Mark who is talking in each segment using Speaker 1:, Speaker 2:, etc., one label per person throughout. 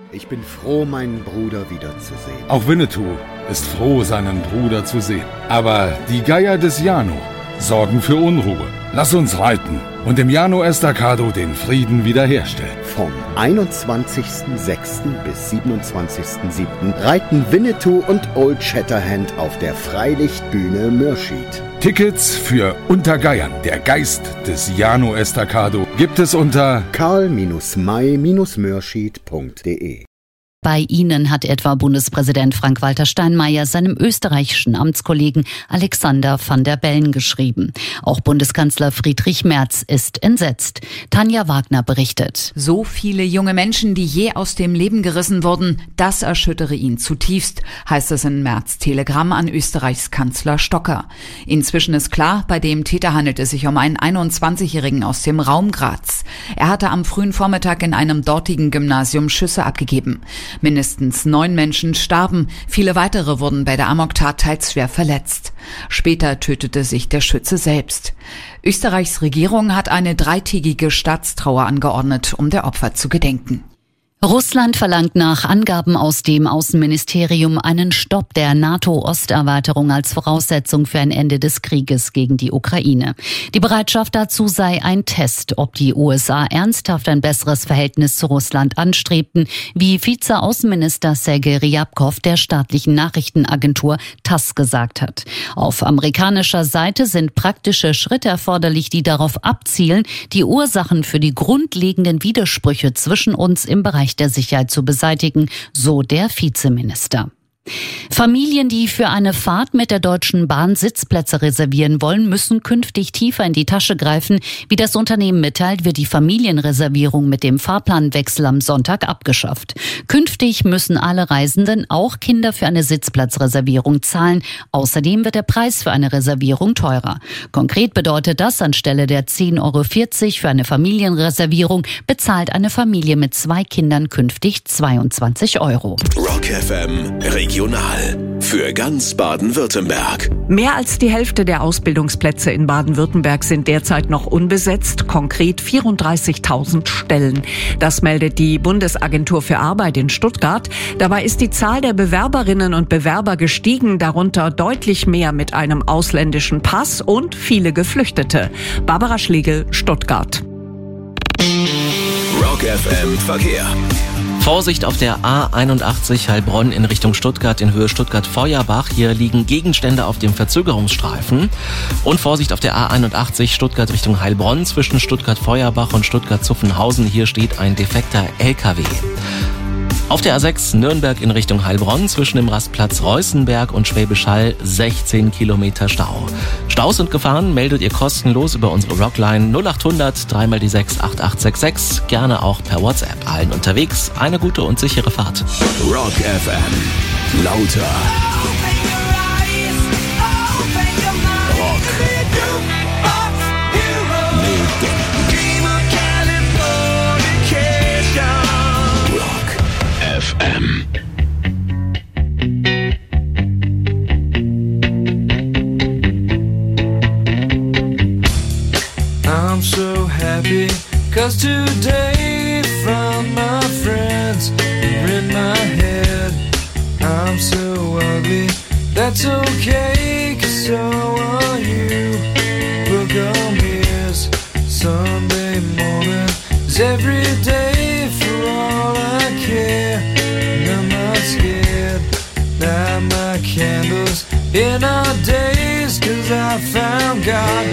Speaker 1: Ich bin froh, meinen Bruder wiederzusehen.
Speaker 2: Auch Winnetou ist froh, seinen Bruder zu sehen. Aber die Geier des Jano sorgen für Unruhe. Lass uns reiten und im Jano Estacado den Frieden wiederherstellen.
Speaker 1: Vom 21.06. bis 27.07. reiten Winnetou und Old Shatterhand auf der Freilichtbühne Mürschid.
Speaker 2: Tickets für Unter Geiern, der Geist des Jano Estacado, gibt es unter karl-may-mürschid.de.
Speaker 3: Bei ihnen hat etwa Bundespräsident Frank-Walter Steinmeier seinem österreichischen Amtskollegen Alexander Van der Bellen geschrieben. Auch Bundeskanzler Friedrich Merz ist entsetzt. Tanja Wagner berichtet.
Speaker 4: So viele junge Menschen, die je aus dem Leben gerissen wurden, das erschüttere ihn zutiefst, heißt es in Merz' Telegramm an Österreichs Kanzler Stocker. Inzwischen ist klar, bei dem Täter handelt es sich um einen 21-Jährigen aus dem Raum Graz. Er hatte am frühen Vormittag in einem dortigen Gymnasium Schüsse abgegeben. Mindestens 9 Menschen starben, viele weitere wurden bei der Amoktat teils schwer verletzt. Später tötete sich der Schütze selbst. Österreichs Regierung hat eine 3-tägige Staatstrauer angeordnet, um der Opfer zu gedenken.
Speaker 3: Russland verlangt nach Angaben aus dem Außenministerium einen Stopp der NATO-Osterweiterung als Voraussetzung für ein Ende des Krieges gegen die Ukraine. Die Bereitschaft dazu sei ein Test, ob die USA ernsthaft ein besseres Verhältnis zu Russland anstrebten, wie Vize-Außenminister Sergei Ryabkov der staatlichen Nachrichtenagentur TASS gesagt hat. Auf amerikanischer Seite sind praktische Schritte erforderlich, die darauf abzielen, die Ursachen für die grundlegenden Widersprüche zwischen uns im Bereich der Sicherheit zu beseitigen, so der Vizeminister. Familien, die für eine Fahrt mit der Deutschen Bahn Sitzplätze reservieren wollen, müssen künftig tiefer in die Tasche greifen. Wie das Unternehmen mitteilt, wird die Familienreservierung mit dem Fahrplanwechsel am Sonntag abgeschafft. Künftig müssen alle Reisenden, auch Kinder, für eine Sitzplatzreservierung zahlen. Außerdem wird der Preis für eine Reservierung teurer. Konkret bedeutet das, anstelle der 10,40 € für eine Familienreservierung bezahlt eine Familie mit 2 Kindern künftig 22 €.
Speaker 5: Rock FM Regional für ganz Baden-Württemberg.
Speaker 6: Mehr als die Hälfte der Ausbildungsplätze in Baden-Württemberg sind derzeit noch unbesetzt, konkret 34.000 Stellen. Das meldet die Bundesagentur für Arbeit in Stuttgart. Dabei ist die Zahl der Bewerberinnen und Bewerber gestiegen, darunter deutlich mehr mit einem ausländischen Pass und viele Geflüchtete. Barbara Schlegel, Stuttgart.
Speaker 5: Rock FM Verkehr.
Speaker 7: Vorsicht auf der A81 Heilbronn in Richtung Stuttgart in Höhe Stuttgart-Feuerbach. Hier liegen Gegenstände auf dem Verzögerungsstreifen. Und Vorsicht auf der A81 Stuttgart Richtung Heilbronn zwischen Stuttgart-Feuerbach und Stuttgart-Zuffenhausen. Hier steht ein defekter LKW. Auf der A6 Nürnberg in Richtung Heilbronn zwischen dem Rastplatz Reußenberg und Schwäbisch Hall 16 Kilometer Stau. Staus und Gefahren meldet ihr kostenlos über unsere Rockline 0800 3 die 6 8866. Gerne auch per WhatsApp. Allen unterwegs eine gute und sichere Fahrt.
Speaker 5: Rock FM. Lauter. Rock. FM.
Speaker 8: I'm so happy 'cause today found my friends are in my head. I'm so ugly, that's okay 'cause so are you. Look on here's Sunday morning is every day for all I care. And I'm not scared, light my candles in our days 'cause I found God.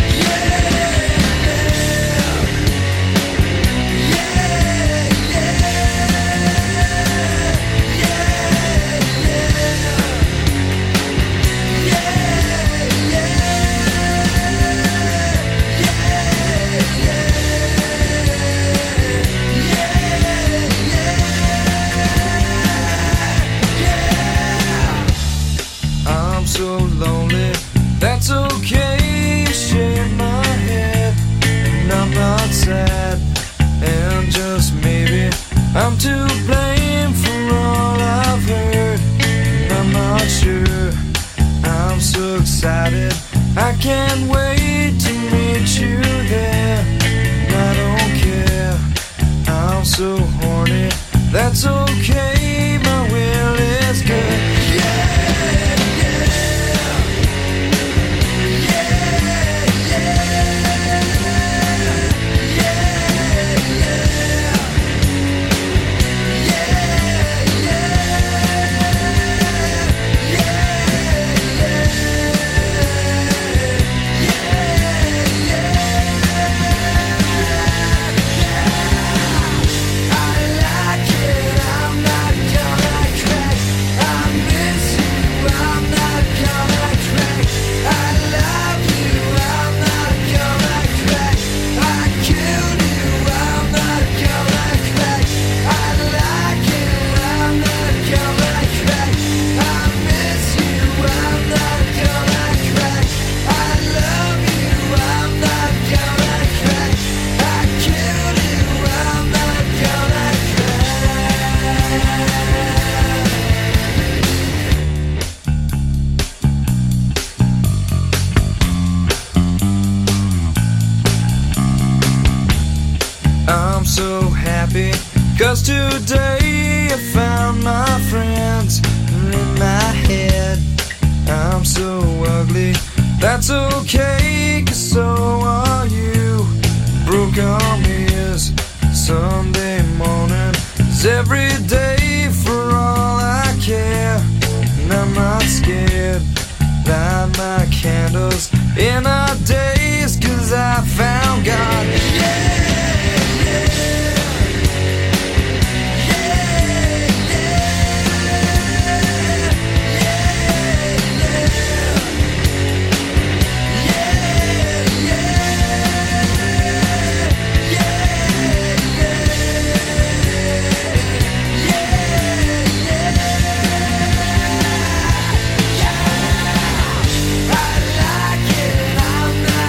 Speaker 8: So lonely, that's okay, shake my head, and I'm not sad, and just maybe I'm to blame for all I've heard, and I'm not sure, I'm so excited, I can't wait to meet you there, and I don't care, I'm so horny, that's okay, my will is good. I'm so happy, 'cause today I found my friends in my head. I'm so ugly, that's okay, 'cause so are you. Broke arm is Sunday morning, is every day for all I care. And I'm not scared, light my candles in our days, 'cause I found God.
Speaker 5: I'm not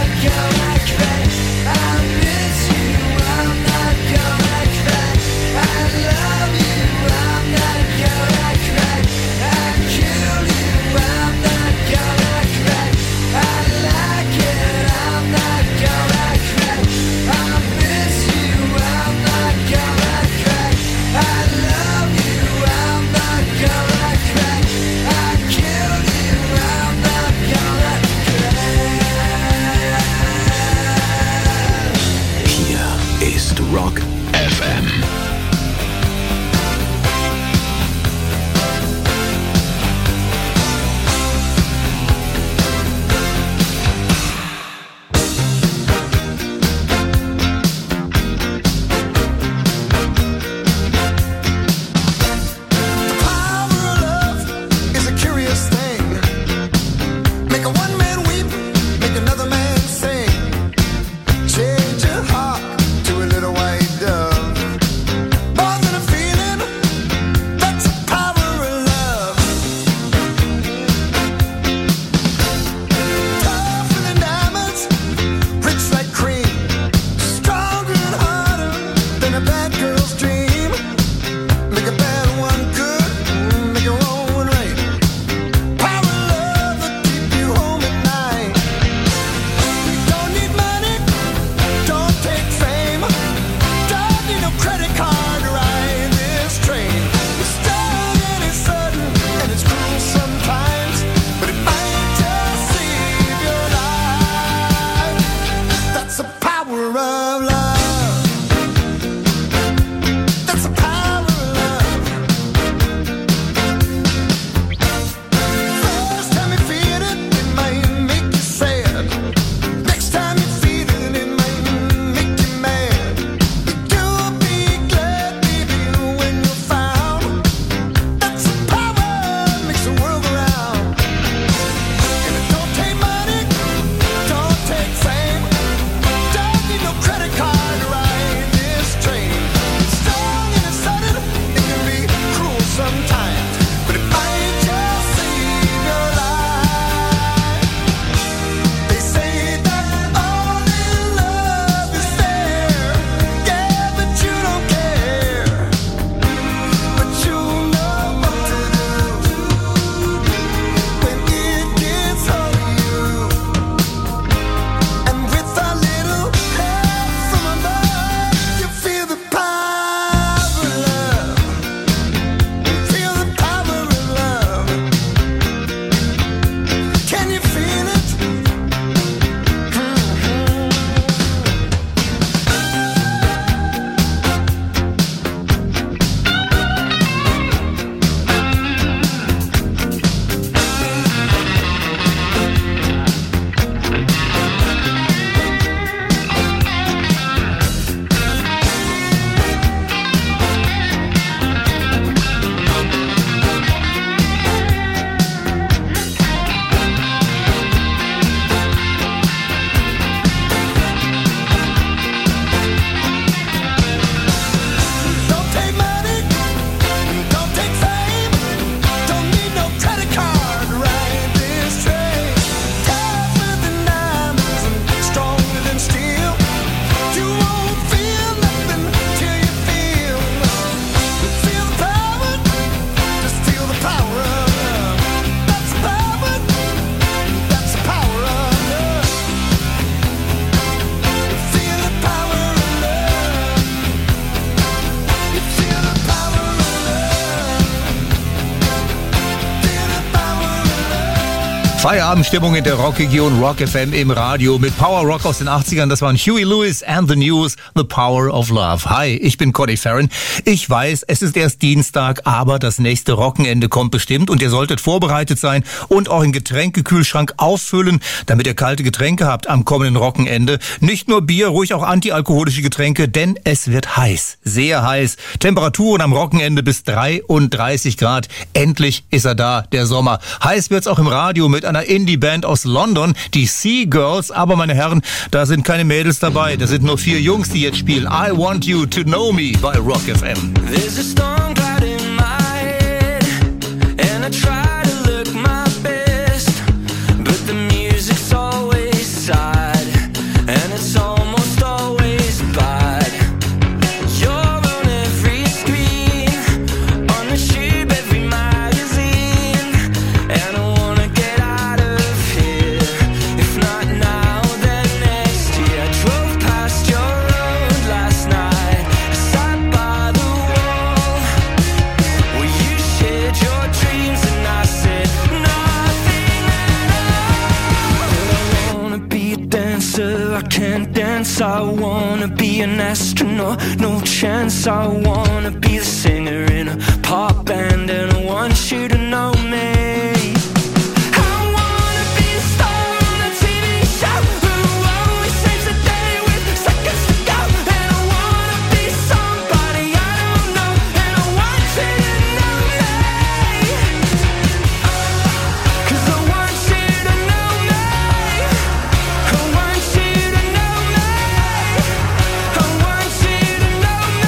Speaker 9: Feierabendstimmung in der Rockregion, Rock FM im Radio mit Power Rock aus den 80ern. Das waren Huey Lewis and the News, The Power of Love. Hi, ich bin Conny Farron. Ich weiß, es ist erst Dienstag, aber das nächste Rockenende kommt bestimmt und ihr solltet vorbereitet sein und euren Getränkekühlschrank auffüllen, damit ihr kalte Getränke habt am kommenden Rockenende. Nicht nur Bier, ruhig auch antialkoholische Getränke, denn es wird heiß, sehr heiß. Temperaturen am Rockenende bis 33 Grad. Endlich ist er da, der Sommer. Heiß wird's auch im Radio mit einer Indie-Band aus London, die Sea Girls. Aber meine Herren, da sind keine Mädels dabei. Da sind nur 4 Jungs, die jetzt spielen. I Want You to Know Me bei Rock FM.
Speaker 8: There's a storm cloud in my head, and I try to look my best, but the music's always sad, and it's almost always bad. You're on every screen, on the tube, every magazine, and I wanna get out of here. If not now, then next year. I drove past your road last night, I sat by the wall where you shared your dreams, and I said nothing at all. I wanna be a dancer, I can't dance. I wanna be an astronaut, no chance. I wanna be the singer in a pop band, and I want you to know me. I wanna be a star on a TV show who always saves the day with seconds to go, and I wanna be somebody I don't know, and I want you to know me. 'Cause I want you to know me. I want you to know me. I want you to know me.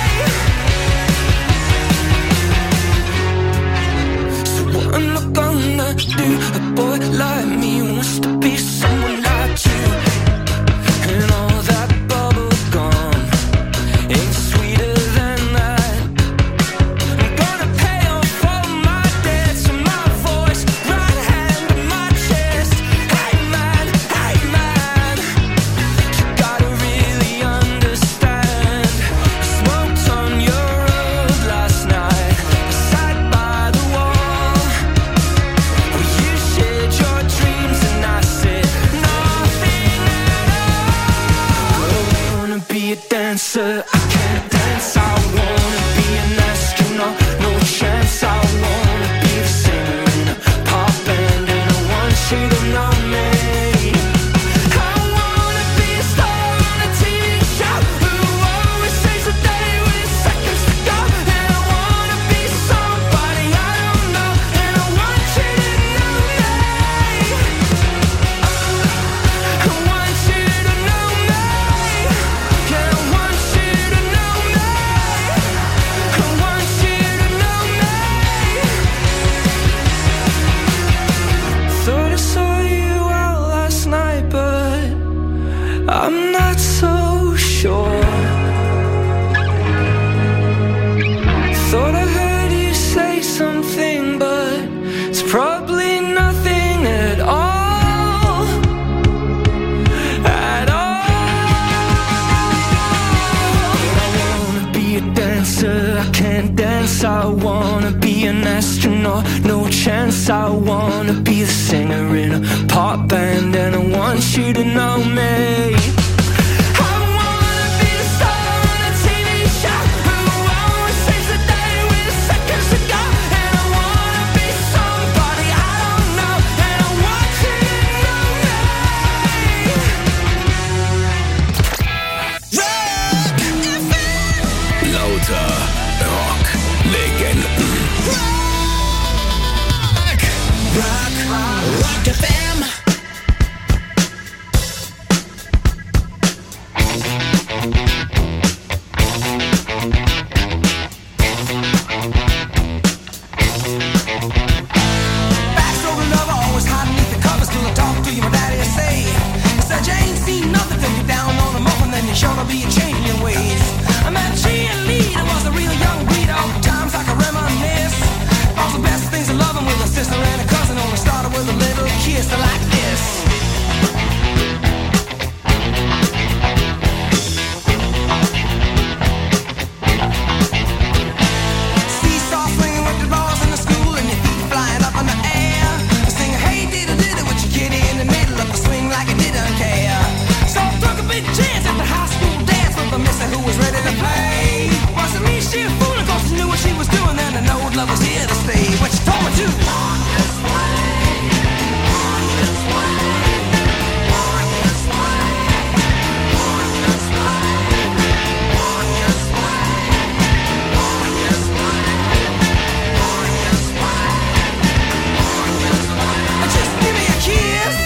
Speaker 8: So what am I gonna do? A boy like me wants to be someone like you, and all that bubble gum ain't sweeter than that. I'm gonna pay off all my debts with my voice, right hand on my chest. Hey man, you gotta really understand. I smoked on your road last night, I sat by the wall where you shared your dreams, and I said nothing at all. I wanna be a dancer, I can't dance. I wanna be an astronaut, no chance. I wanna be the singer in a pop band, and I want you to know me. I wanna be a star on a TV show who always saves the day with seconds to go, and I wanna be somebody I don't know, and I want you to know me. I want you to know me. Yeah, I want you to know me. I want you to know me. Thought I saw you out last night, but I'm not so sure. Thought I heard you say something, but it's probably nothing at all. At all. I wanna be a dancer, I can't dance. I wanna be an astronaut, no chance. I wanna be the singer in a pop band, and I want you to know me. I wanna be the star on a TV show who always saves the day with seconds to go, and I wanna be somebody I don't know, and I want you to know me.
Speaker 5: Lauter Rock-Legenden.
Speaker 10: Rock FM.
Speaker 8: love was here to stay. But she told me to walk this way, walk this way, walk this way, walk this way, walk this way, walk this way, walk this way. Just give me a kiss.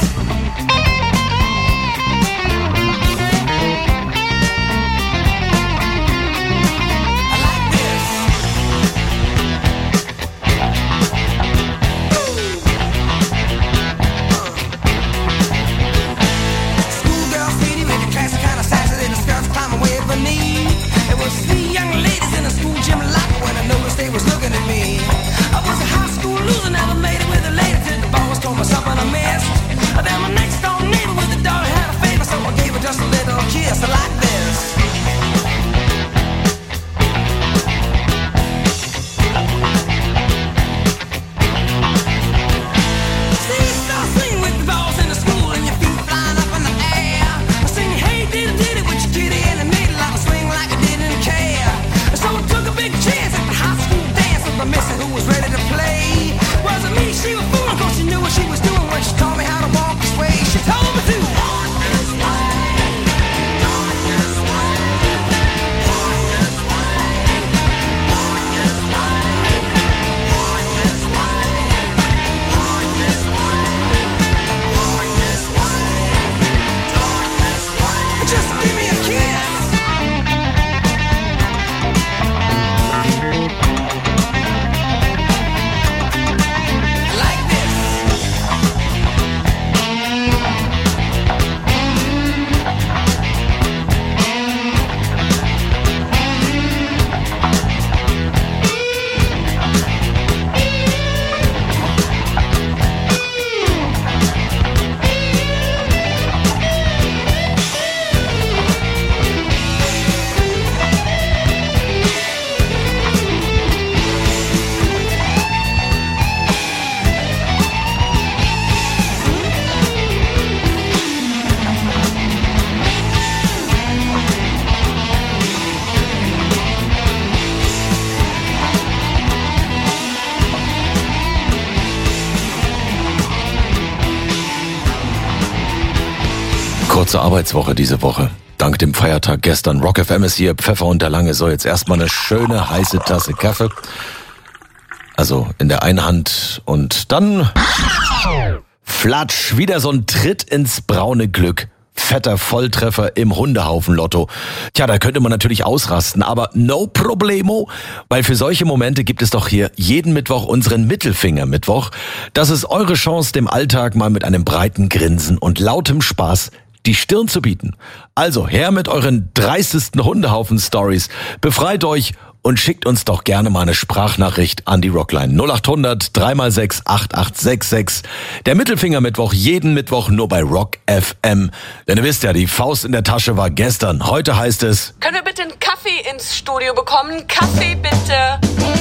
Speaker 10: Kurze Arbeitswoche diese Woche. Dank dem Feiertag gestern. Rock FM ist hier, Pfeffer und der Lange. So, jetzt erstmal eine schöne heiße Tasse Kaffee. Also in der einen Hand und dann flatsch, wieder so ein Tritt ins braune Glück. Fetter Volltreffer im Hundehaufen-Lotto. Tja, da könnte man natürlich ausrasten, aber no problemo, weil für solche Momente gibt es doch hier jeden Mittwoch unseren Mittelfinger-Mittwoch. Das ist eure Chance, dem Alltag mal mit einem breiten Grinsen und lautem Spaß die Stirn zu bieten. Also her mit euren dreistesten Hundehaufen-Stories. Befreit euch und schickt uns doch gerne mal eine Sprachnachricht an die Rockline 0800 3x6 8866. Der Mittelfinger-Mittwoch jeden Mittwoch nur bei Rock FM. Denn ihr wisst ja, die Faust in der Tasche war gestern. Heute heißt es:
Speaker 11: Können wir bitte einen Kaffee ins Studio bekommen? Kaffee bitte.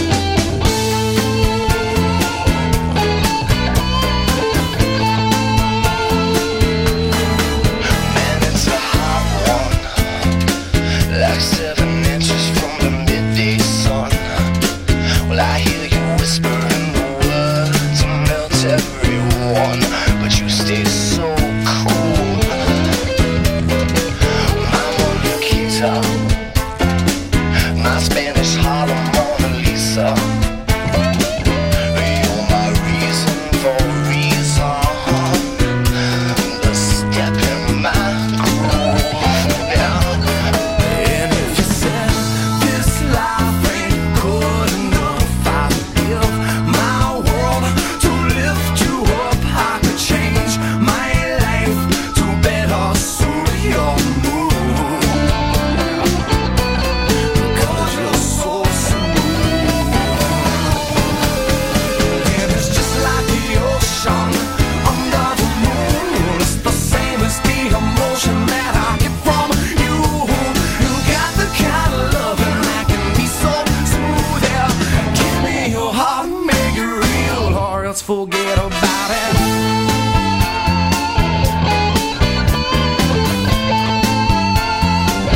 Speaker 8: Forget about it.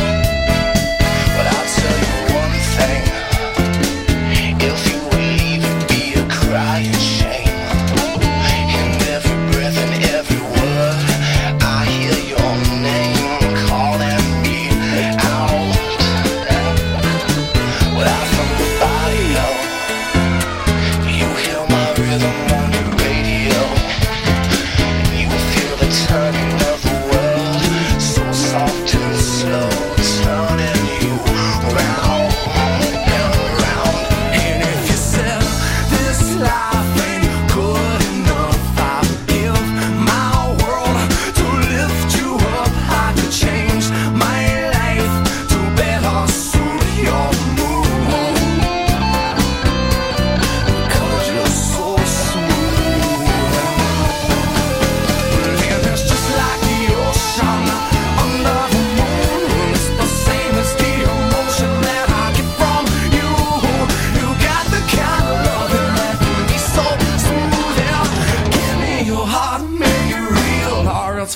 Speaker 8: But I'll tell you one thing. If you were leaving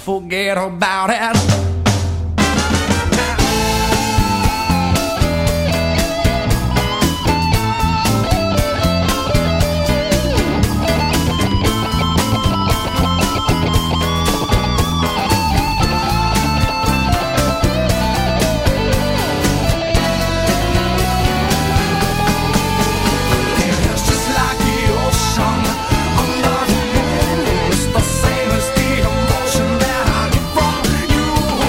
Speaker 8: forget about it. The same as the emotion that I get from you.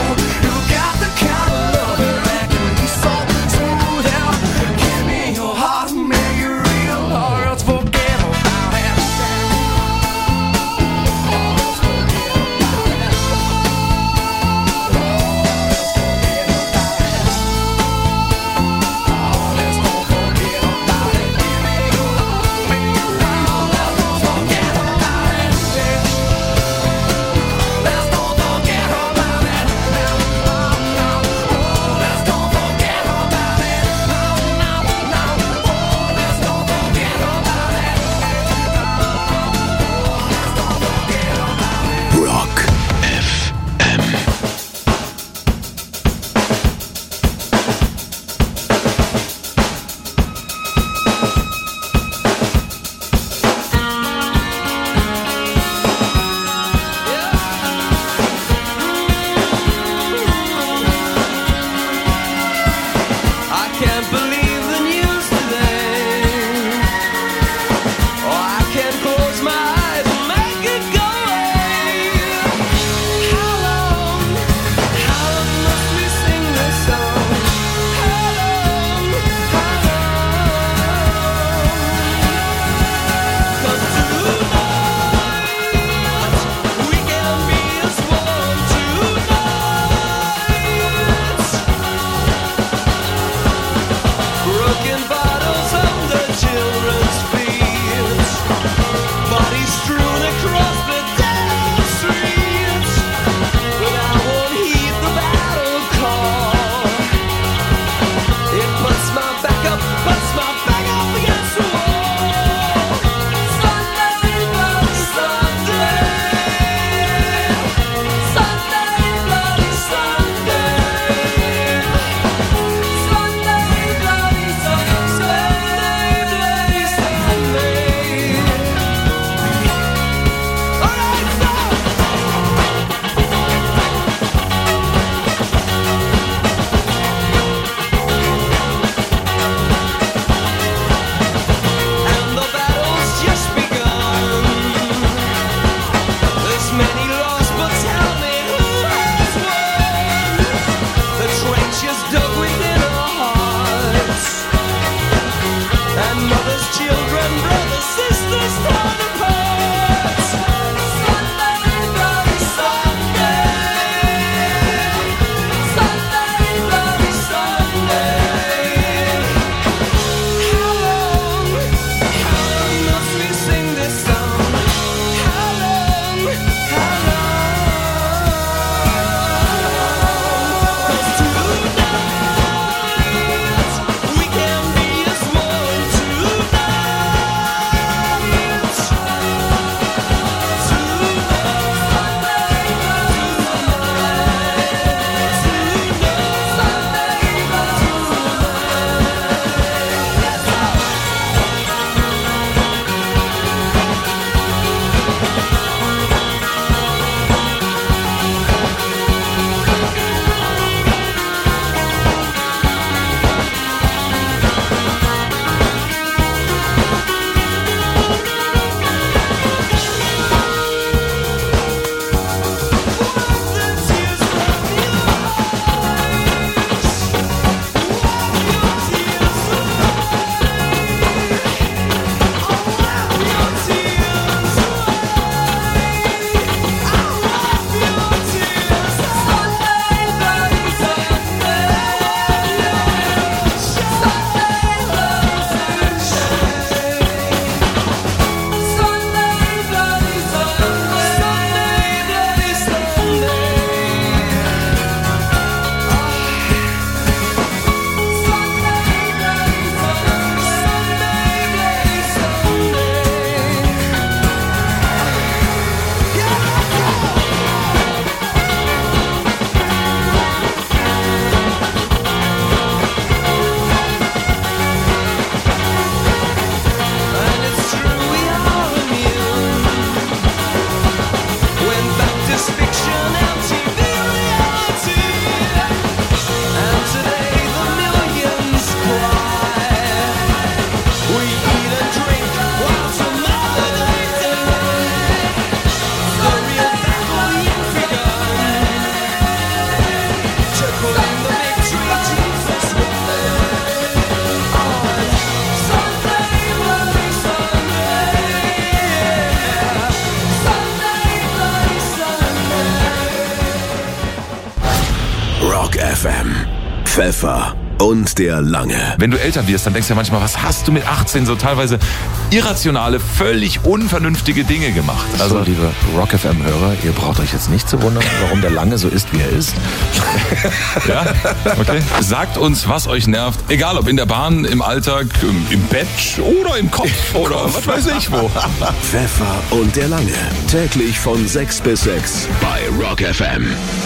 Speaker 5: FM. Pfeffer und der Lange.
Speaker 12: Wenn du älter wirst, dann denkst du ja manchmal, was hast du mit 18 so teilweise irrationale, völlig unvernünftige Dinge gemacht?
Speaker 10: Also, liebe Rock FM-Hörer, ihr braucht euch jetzt nicht zu wundern, warum der Lange so ist, wie er ist.
Speaker 12: Ja, okay. Sagt uns, was euch nervt. Egal, ob in der Bahn, im Alltag, im Bett oder im Kopf oder was weiß ich wo.
Speaker 5: Pfeffer und der Lange. Täglich von 6 bis 6 bei Rock FM.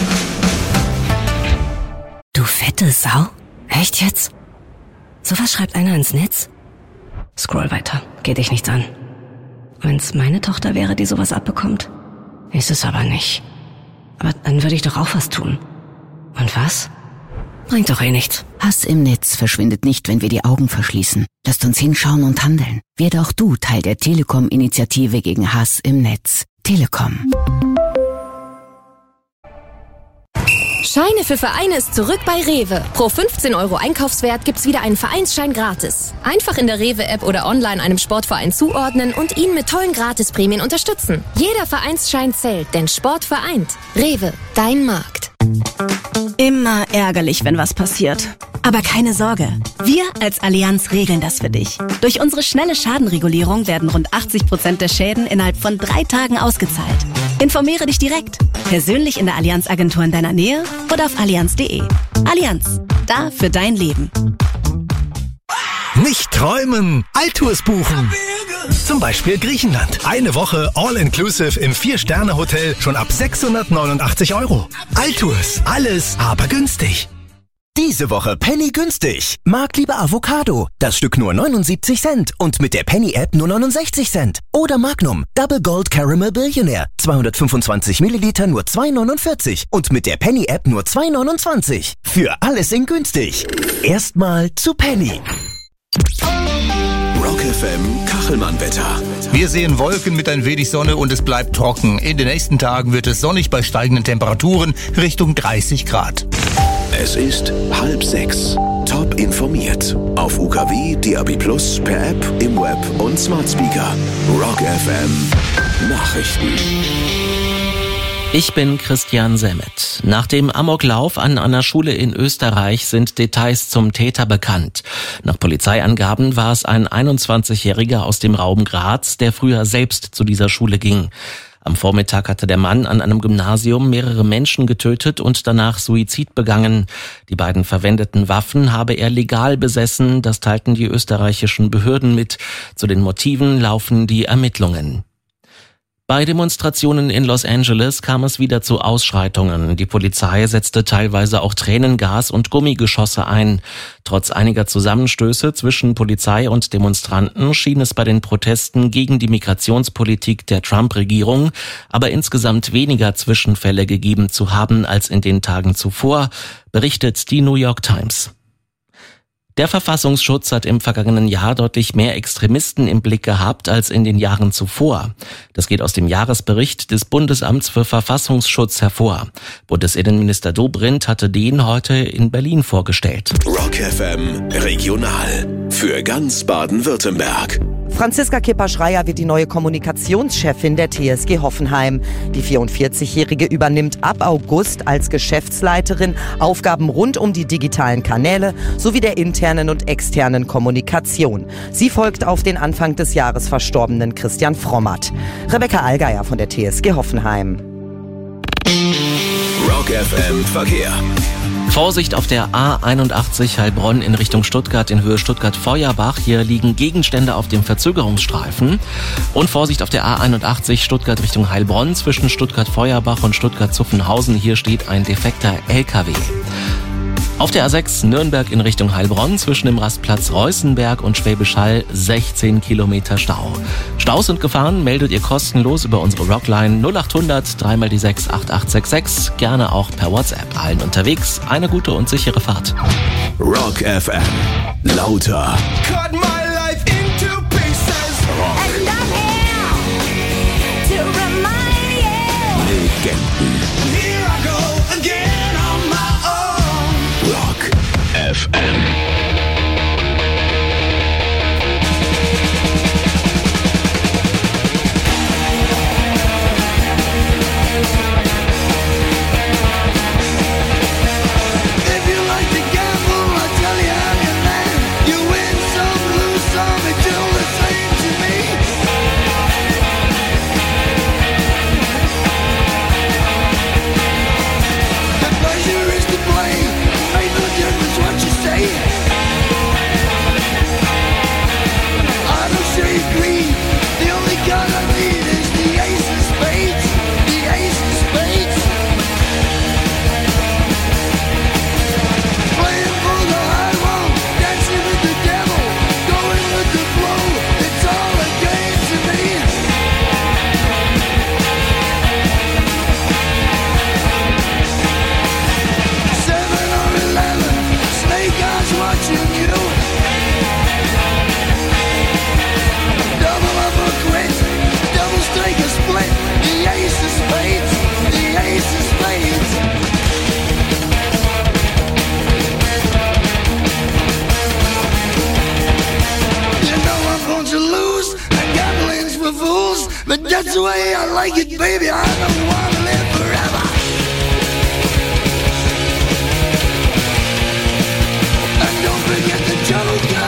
Speaker 13: Du fette Sau? Echt jetzt? Sowas schreibt einer ins Netz? Scroll weiter, geht dich nichts an. Wenn's meine Tochter wäre, die sowas abbekommt? Ist es aber nicht. Aber dann würde ich doch auch was tun. Und was? Bringt doch eh nichts.
Speaker 14: Hass im Netz verschwindet nicht, wenn wir die Augen verschließen. Lasst uns hinschauen und handeln. Werde auch du Teil der Telekom-Initiative gegen Hass im Netz. Telekom.
Speaker 15: Scheine für Vereine ist zurück bei Rewe. Pro 15 € Einkaufswert gibt's wieder einen Vereinsschein gratis. Einfach in der Rewe-App oder online einem Sportverein zuordnen und ihn mit tollen Gratisprämien unterstützen. Jeder Vereinsschein zählt, denn Sport vereint. Rewe, dein Markt.
Speaker 16: Immer ärgerlich, wenn was passiert. Aber keine Sorge, wir als Allianz regeln das für dich. Durch unsere schnelle Schadenregulierung werden rund 80% der Schäden innerhalb von 3 Tagen ausgezahlt. Informiere dich direkt, persönlich in der Allianz-Agentur in deiner Nähe oder auf allianz.de. Allianz, da für dein Leben.
Speaker 17: Nicht träumen, Altours buchen. Zum Beispiel Griechenland. Eine Woche All-Inclusive im 4-Sterne-Hotel schon ab 689 €. Altours, alles aber günstig.
Speaker 18: Diese Woche Penny günstig. Marktliebe Avocado. Das Stück nur 79 Cent und mit der Penny-App nur 69 Cent. Oder Magnum Double Gold Caramel Billionaire. 225 Milliliter nur 2,49 und mit der Penny-App nur 2,29. Für alles in günstig. Erstmal zu Penny.
Speaker 5: Rock FM Kachelmann-Wetter.
Speaker 9: Wir sehen Wolken mit ein wenig Sonne und es bleibt trocken. In den nächsten Tagen wird es sonnig bei steigenden Temperaturen Richtung 30 Grad.
Speaker 5: Es ist 5:30. Top informiert. Auf UKW, DAB+, per App, im Web und Smart Speaker. Rock FM Nachrichten.
Speaker 7: Ich bin Christian Semmet. Nach dem Amoklauf an einer Schule in Österreich sind Details zum Täter bekannt. Nach Polizeiangaben war es ein 21-Jähriger aus dem Raum Graz, der früher selbst zu dieser Schule ging. Am Vormittag hatte der Mann an einem Gymnasium mehrere Menschen getötet und danach Suizid begangen. Die beiden verwendeten Waffen habe er legal besessen, das teilten die österreichischen Behörden mit. Zu den Motiven laufen die Ermittlungen. Bei Demonstrationen in Los Angeles kam es wieder zu Ausschreitungen. Die Polizei setzte teilweise auch Tränengas und Gummigeschosse ein. Trotz einiger Zusammenstöße zwischen Polizei und Demonstranten schien es bei den Protesten gegen die Migrationspolitik der Trump-Regierung aber insgesamt weniger Zwischenfälle gegeben zu haben als in den Tagen zuvor, berichtet die New York Times. Der Verfassungsschutz hat im vergangenen Jahr deutlich mehr Extremisten im Blick gehabt als in den Jahren zuvor. Das geht aus dem Jahresbericht des Bundesamts für Verfassungsschutz hervor. Bundesinnenminister Dobrindt hatte den heute in Berlin vorgestellt.
Speaker 5: Rock FM Regional für ganz Baden-Württemberg.
Speaker 19: Franziska Kipper-Schreier wird die neue Kommunikationschefin der TSG Hoffenheim. Die 44-Jährige übernimmt ab August als Geschäftsleiterin Aufgaben rund um die digitalen Kanäle sowie der internen und externen Kommunikation. Sie folgt auf den Anfang des Jahres verstorbenen Christian Frommert. Rebecca Allgeier von der TSG Hoffenheim.
Speaker 5: Rock FM Verkehr.
Speaker 7: Vorsicht auf der A81 Heilbronn in Richtung Stuttgart in Höhe Stuttgart-Feuerbach. Hier liegen Gegenstände auf dem Verzögerungsstreifen. Und Vorsicht auf der A81 Stuttgart Richtung Heilbronn zwischen Stuttgart-Feuerbach und Stuttgart-Zuffenhausen. Hier steht ein defekter LKW. Auf der A6 Nürnberg in Richtung Heilbronn zwischen dem Rastplatz Reußenberg und Schwäbisch Hall 16 Kilometer Stau. Staus und Gefahren meldet ihr kostenlos über unsere Rockline 0800 3x6 8866. Gerne auch per WhatsApp. Allen unterwegs eine gute und sichere Fahrt.
Speaker 5: Rock FM. Lauter. Cut my life into pieces. Rock. And I'm here to remind you. Legenden. Here I go again on my own. Rock FM. If
Speaker 20: want you lose. I got plans for fools, but that's the way I like it, baby. I don't wanna live forever. And don't forget the joker.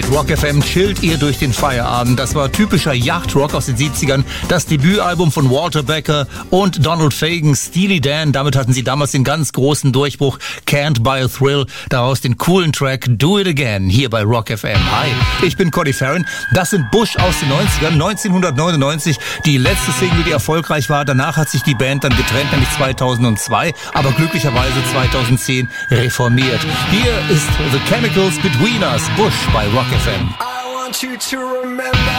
Speaker 9: Mit Rock FM chillt ihr durch den Feierabend. Das war typischer Yachtrock aus den 70ern. Das Debütalbum von Walter Becker und Donald Fagen, Steely Dan. Damit hatten sie damals den ganz großen Durchbruch. Can't Buy a Thrill. Daraus den coolen Track Do It Again hier bei Rock FM. Hi, ich bin Cody Farron. Das sind Bush aus den 90ern. 1999 die letzte Single, die erfolgreich war. Danach hat sich die Band dann getrennt, nämlich 2002. Aber glücklicherweise 2010 reformiert. Hier ist The Chemicals Between Us. Bush bei Rock FM.
Speaker 8: I want you to remember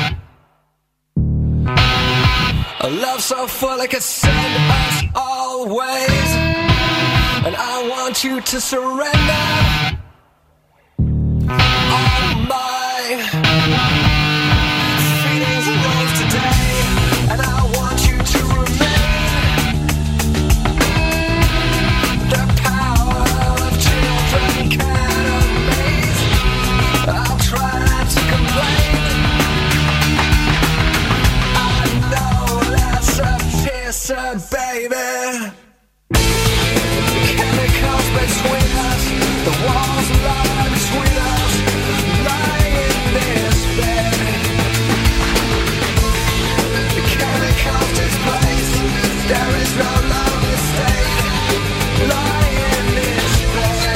Speaker 8: a love so full it could send us always. And I want you to surrender all my feelings and love today. And I want you to remain the power of children can amaze. I'll try not to complain. I know that's a pisser, baby. Chemicals between us, the walls lie between us, lying in this bed. The chemicals displaced, there is no longer state, lying in this bed.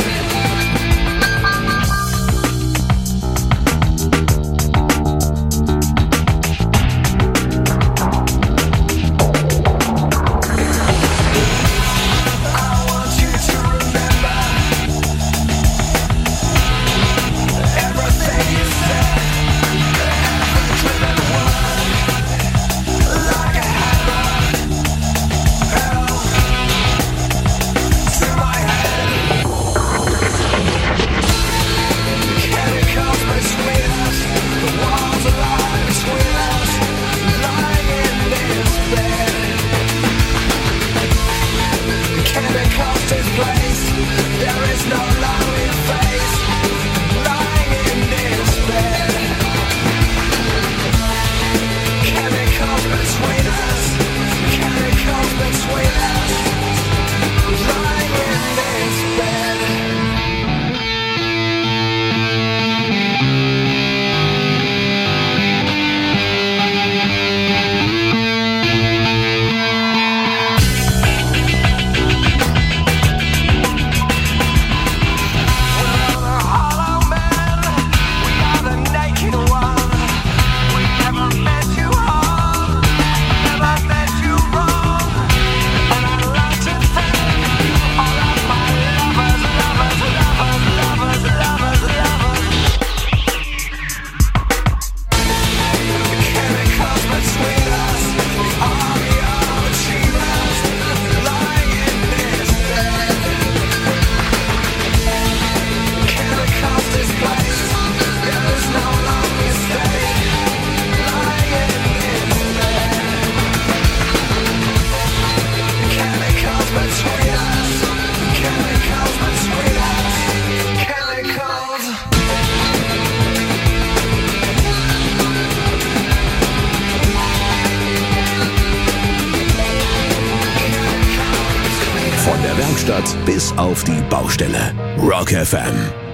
Speaker 18: Von der Werkstatt bis auf die Baustelle. Rock FM.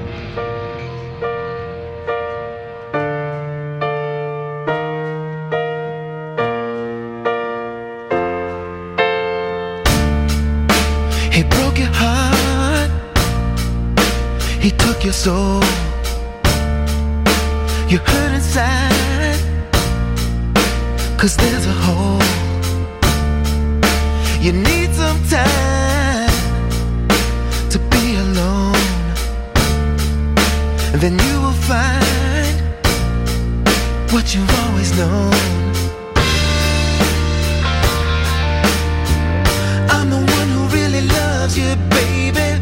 Speaker 20: He broke your heart. He took your soul. You hurt inside, 'cause there's a hole. You need some time to be alone, and then you will find what you've always known. I'm the one who really loves you, baby.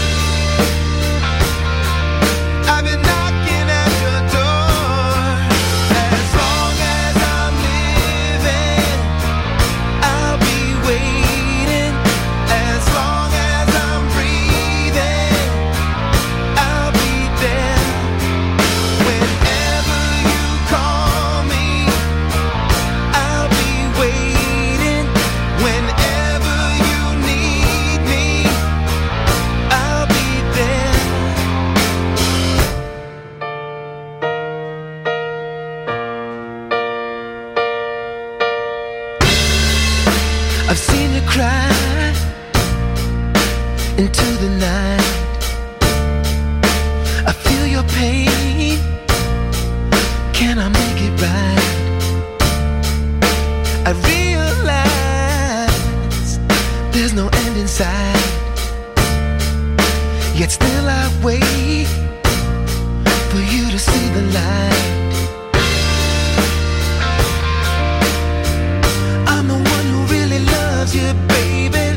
Speaker 20: I've been knocking at your door. As long as I'm living, I'll be waiting. As long as I'm breathing, I'll be there. Whenever you call me, I'll be waiting. Whenever you need me, the night. I feel your pain. Can I make it right? I realize there's no end in sight. Yet still I wait for you to see the light. I'm the one who really loves you, baby.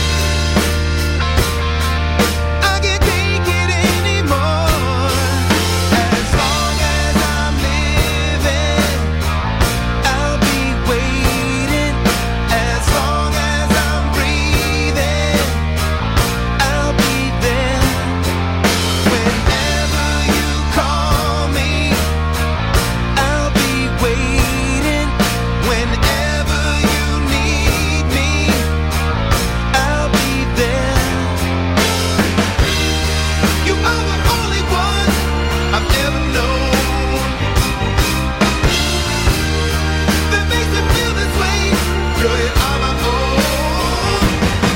Speaker 20: I can't take it anymore. As long as I'm living, I'll be waiting. As long as I'm breathing, I'll be there. Whenever you call me, I'll be waiting. Whenever you need me, I'll be there. You are the only one I've ever known that makes me feel this way. Girl, you are my own.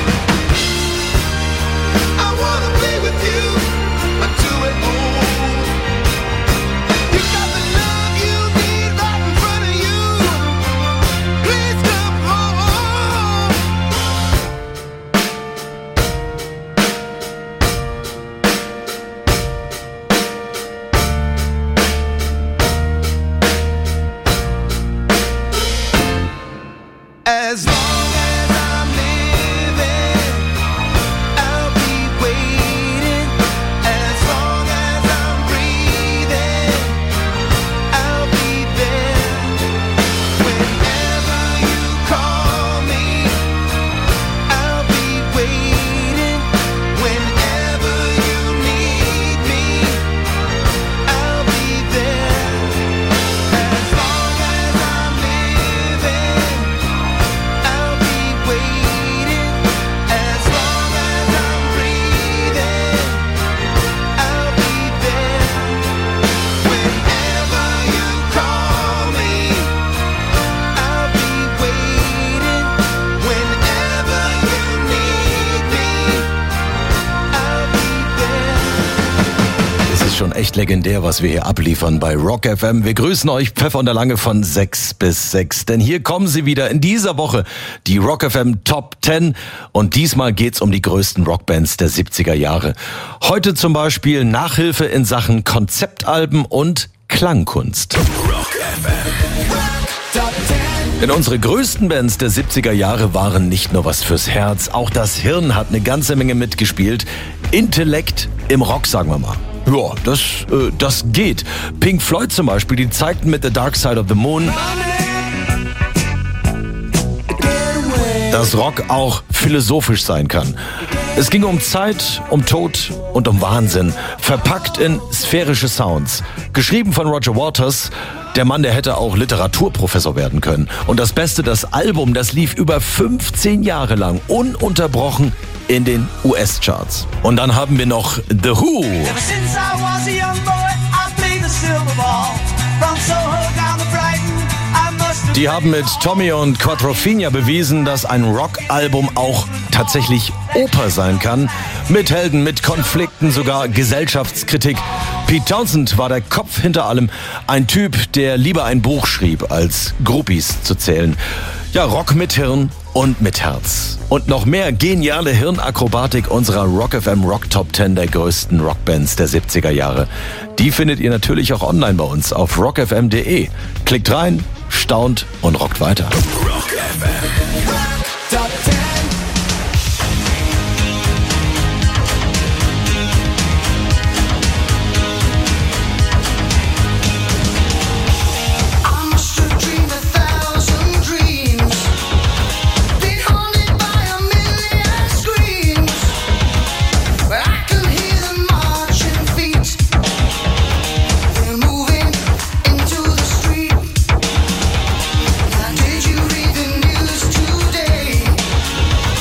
Speaker 20: I wanna be with you until we're old. You got the love you need right in front of you. Please come home. As long as I'm living, I'll be waiting. As long as I'm breathing, I'll be there. Whenever you call me, I'll be waiting. Whenever you need me, I'll be there. As long as I'm living, I'll be waiting. As long as I'm breathing, I'll be there. Whenever you call me, I'll be waiting. Whenever you need me, I'll be there.
Speaker 10: Es ist schon echt legendär, was wir hier abliefern bei Rock FM. Wir grüßen euch, Pfeffer und der Lange von 6 bis 6. Denn hier kommen sie wieder in dieser Woche, die Rock FM Top 10. Und diesmal geht's um die größten Rockbands der 70er Jahre. Heute zum Beispiel Nachhilfe in Sachen Konzeptalben und Klangkunst. Denn unsere größten Bands der 70er Jahre waren nicht nur was fürs Herz, auch das Hirn hat eine ganze Menge mitgespielt. Intellekt im Rock, sagen wir mal. Ja, das geht. Pink Floyd zum Beispiel, die zeigten mit The Dark Side of the Moon, dass Rock auch philosophisch sein kann. Es ging um Zeit, um Tod und um Wahnsinn, verpackt in sphärische Sounds. Geschrieben von Roger Waters, der Mann, der hätte auch Literaturprofessor werden können. Und das Beste, das Album, das lief über 15 Jahre lang ununterbrochen in den US-Charts. Und dann haben wir noch The Who. Die haben mit Tommy und Quadrophenia bewiesen, dass ein Rockalbum auch tatsächlich Oper sein kann. Mit Helden, mit Konflikten, sogar Gesellschaftskritik. Pete Townsend war der Kopf hinter allem. Ein Typ, der lieber ein Buch schrieb, als Groupies zu zählen. Ja, Rock mit Hirn und mit Herz. Und noch mehr geniale Hirnakrobatik unserer Rock FM Rock Top 10 der größten Rockbands der 70er Jahre. Die findet ihr natürlich auch online bei uns auf rockfm.de. Klickt rein, staunt und rockt weiter.
Speaker 5: Rock FM Top 10.
Speaker 20: Did you read the news today?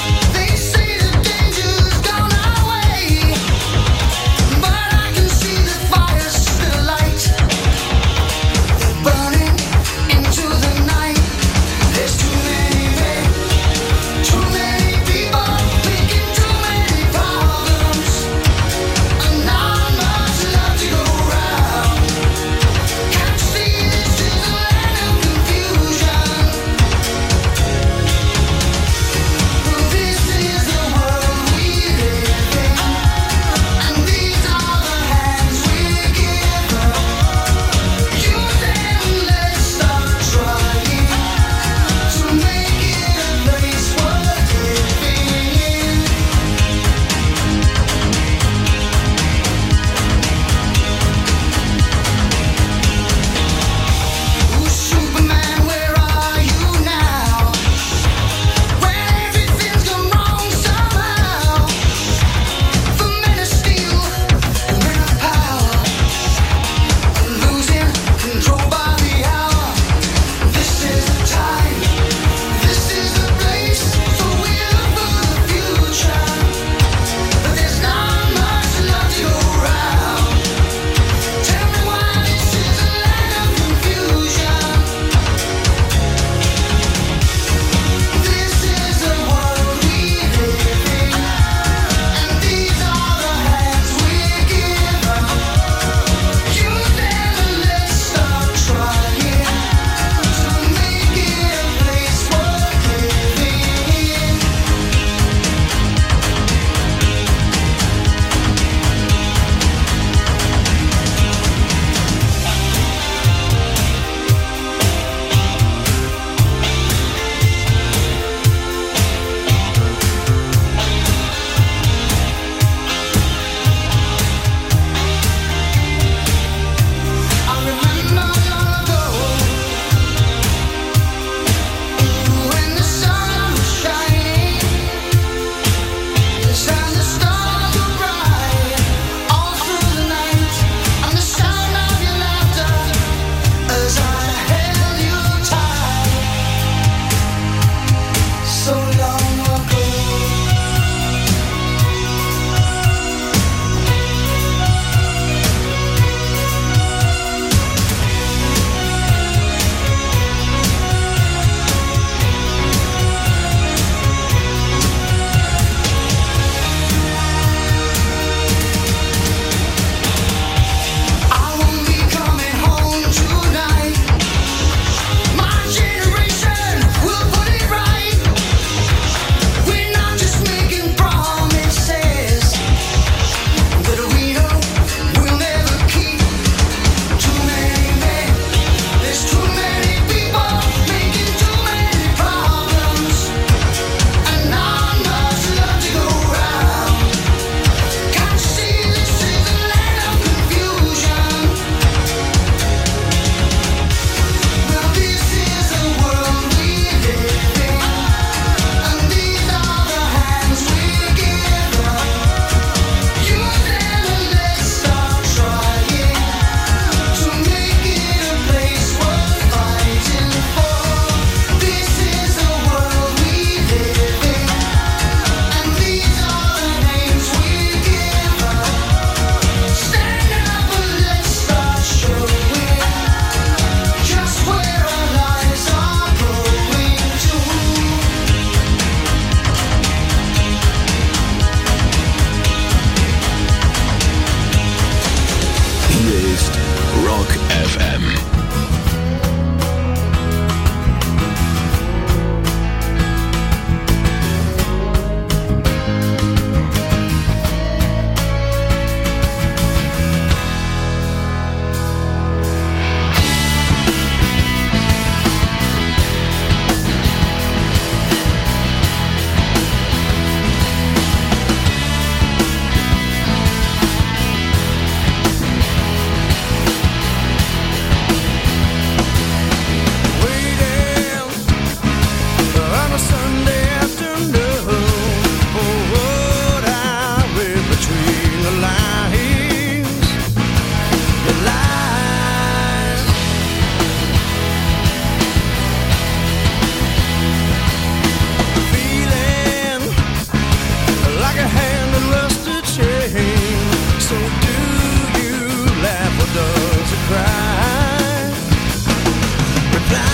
Speaker 8: So do you laugh or does it cry? Reply.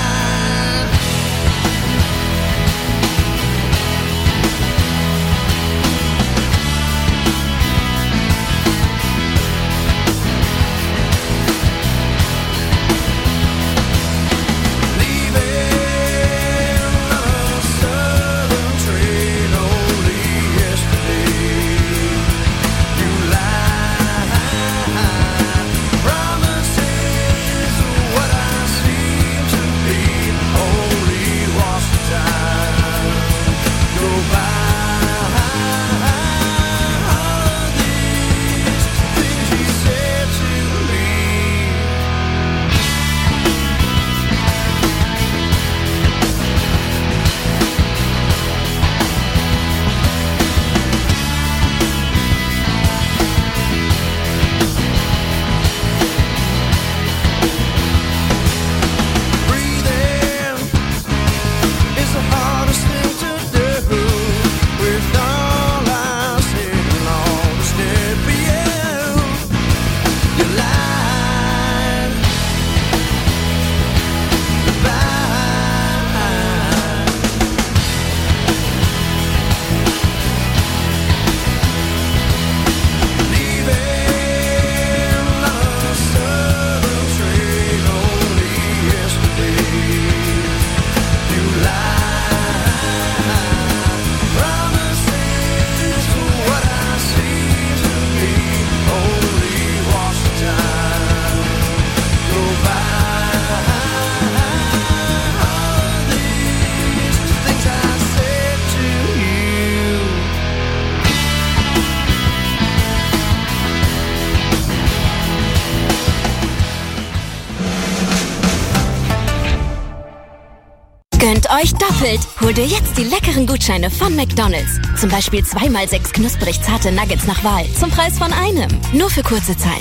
Speaker 15: Gönnt euch doppelt. Hol dir jetzt die leckeren Gutscheine von McDonald's. Zum Beispiel 2x6 knusprig zarte Nuggets nach Wahl. Zum Preis von einem. Nur für kurze Zeit.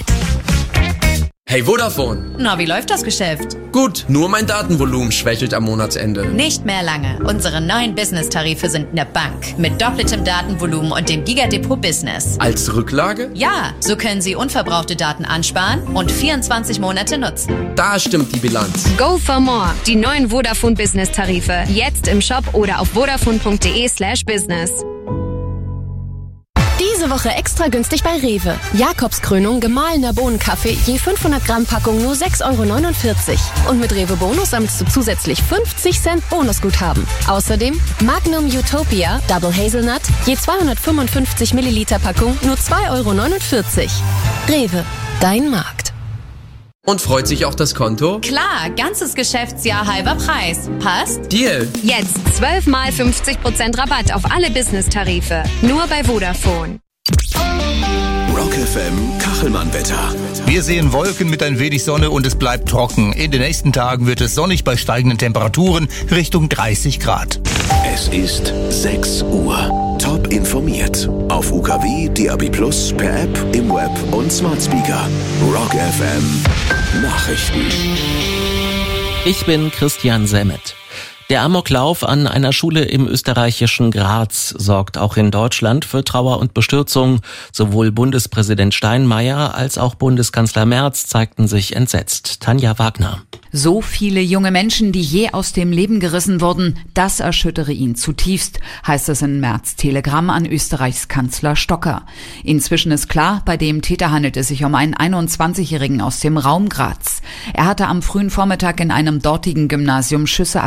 Speaker 21: Hey Vodafone.
Speaker 22: Na, wie läuft das Geschäft?
Speaker 21: Gut, nur mein Datenvolumen schwächelt am Monatsende.
Speaker 22: Nicht mehr lange. Unsere neuen Business-Tarife sind eine Bank. Mit doppeltem Datenvolumen und dem Gigadepot Business.
Speaker 21: Als Rücklage?
Speaker 22: Ja, so können Sie unverbrauchte Daten ansparen und 24 Monate nutzen.
Speaker 21: Da stimmt die Bilanz.
Speaker 15: Go for more. Die neuen Vodafone Business-Tarife. Jetzt im Shop oder auf vodafone.de/business. Diese Woche extra günstig bei Rewe. Jakobskrönung gemahlener Bohnenkaffee, je 500 Gramm Packung nur 6,49 €. Und mit Rewe Bonus sammelst du zusätzlich 50 Cent Bonusguthaben. Außerdem Magnum Utopia Double Hazelnut, je 255 Milliliter Packung nur 2,49 €. Rewe, dein Markt.
Speaker 21: Und freut sich auch das Konto?
Speaker 22: Klar, ganzes Geschäftsjahr halber Preis. Passt?
Speaker 21: Deal.
Speaker 15: Jetzt 12 mal 50% Rabatt auf alle Business-Tarife. Nur bei Vodafone.
Speaker 18: Rock FM Kachelmann-Wetter.
Speaker 9: Wir sehen Wolken mit ein wenig Sonne und es bleibt trocken. In den nächsten Tagen wird es sonnig bei steigenden Temperaturen Richtung 30 Grad.
Speaker 18: Es ist 6 Uhr. Top informiert. Auf UKW, DAB+, per App, im Web und Smart Speaker. Rock FM Nachrichten.
Speaker 7: Ich bin Christian Semmet. Der Amoklauf an einer Schule im österreichischen Graz sorgt auch in Deutschland für Trauer und Bestürzung. Sowohl Bundespräsident Steinmeier als auch Bundeskanzler Merz zeigten sich entsetzt. Tanja Wagner.
Speaker 4: So viele junge Menschen, die je aus dem Leben gerissen wurden, das erschüttere ihn zutiefst, heißt es in Merz Telegramm an Österreichs Kanzler Stocker. Inzwischen ist klar, bei dem Täter handelt es sich um einen 21-Jährigen aus dem Raum Graz. Er hatte am frühen Vormittag in einem dortigen Gymnasium Schüsse